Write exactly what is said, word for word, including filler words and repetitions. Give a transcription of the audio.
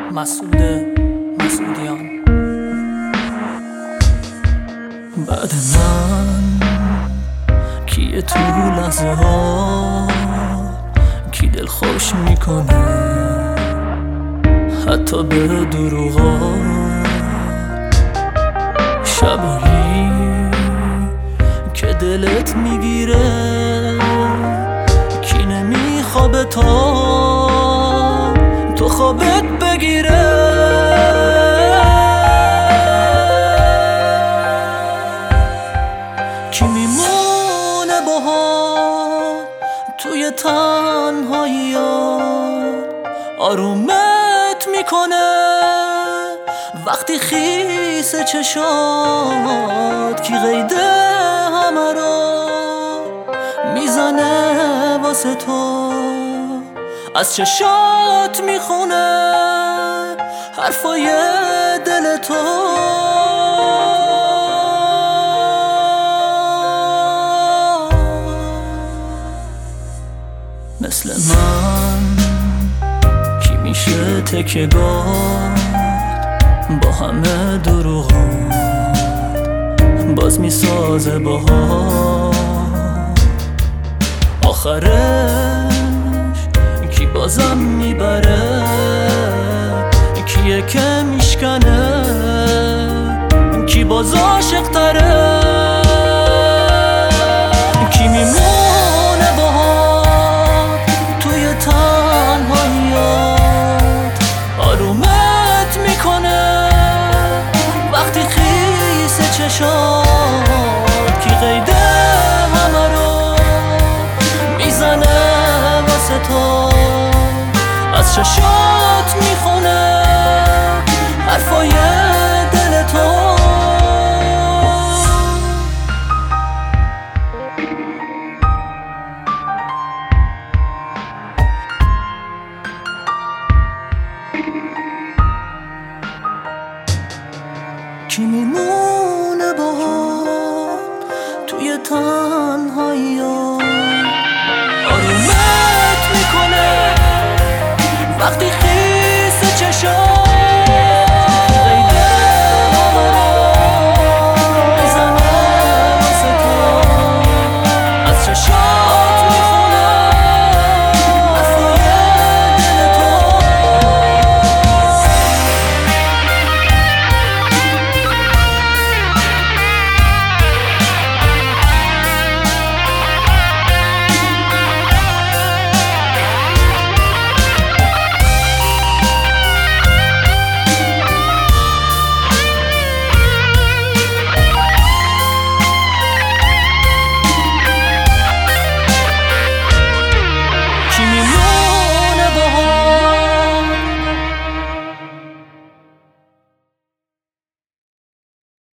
مسعود مسعودیان. بعد من کیه تو لحظه ها کی دل خوش میکنه حتی به دروغا، شبایی که دلت میگیره کی نمیخوابه تا تو خوابت بگیره. کی میمونه باهات توی تنهاییات آرومت میکنه وقتی خیس چشات، کی قیده همه رو میزنه واسه تو از چشات میخونه حرفای دل تو. مثل من کی میشه تکیه‌گاه با همه دروغات باز میسازه باها، آخرش کی بازم میبره کیه که میشکنه کی باز عاشق تره. کی میمونه باهات توی تنهاییات آرومت میکنه وقتی خیس چشات، کی قیده همه رو میزنه واسه تو از چشات میخونه حرفای